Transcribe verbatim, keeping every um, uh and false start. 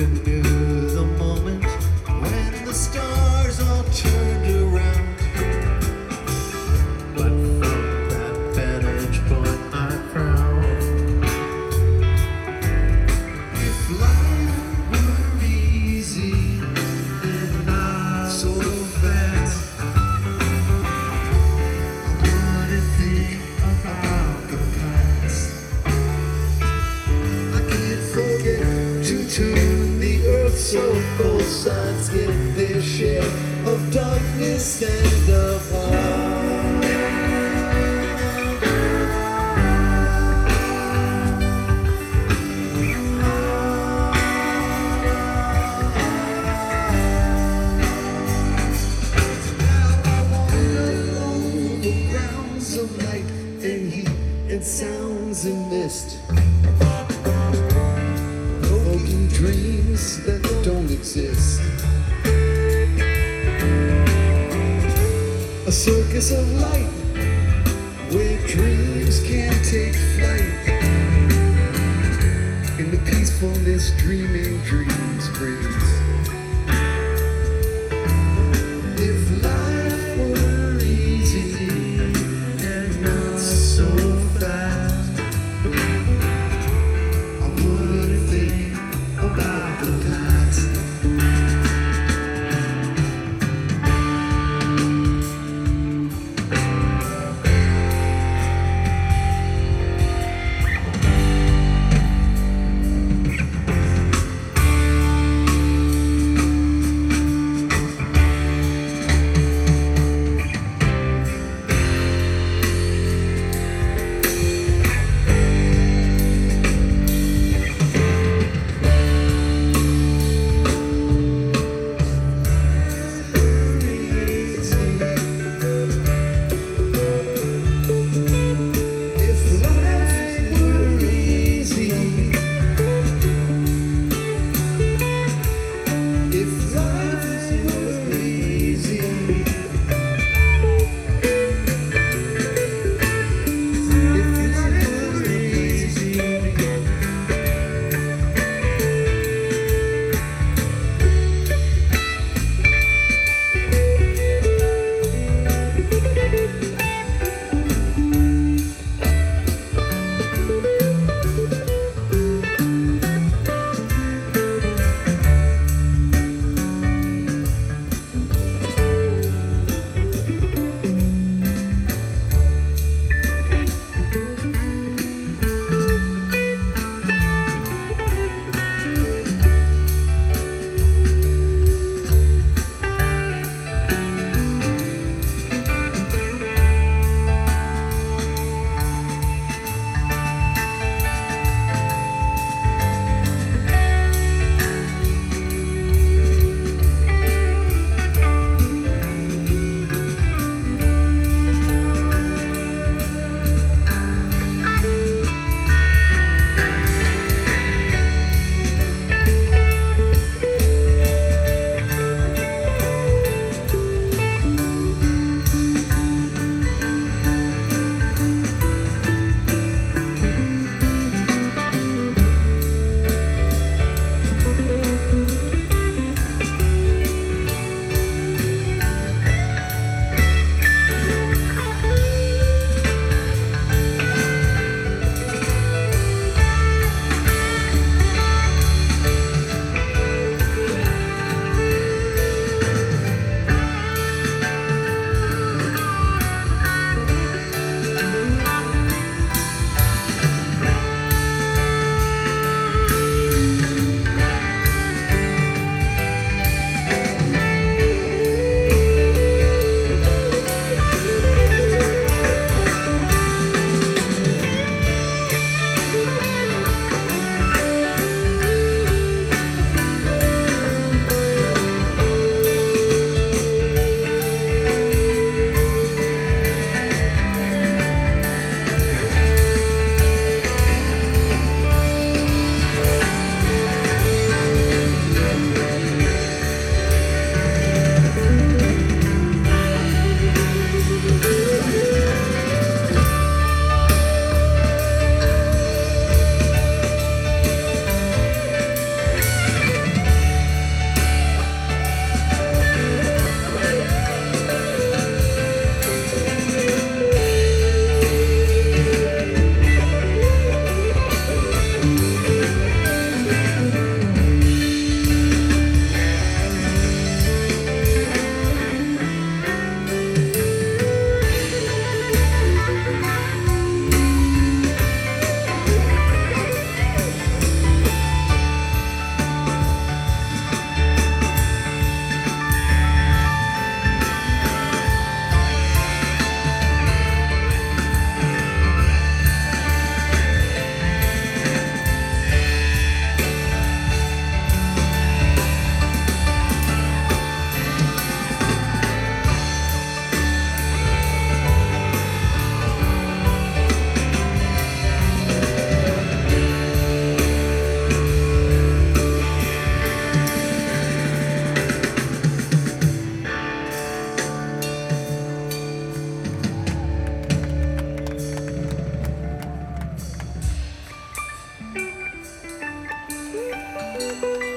never knew the moment when the stars all turned around. But from that vantage point I frown. If life were easy and not so fast, I wouldn't think about the past. I can't forget to tune the earth so both sides get their share of darkness and of light. Of light and heat and sounds and mist, evoking dreams that don't exist. A circus of light where dreams can't take flight. In the peacefulness dreaming dreams brings. If life were easy and not so fast, I wouldn't think about the past. Thank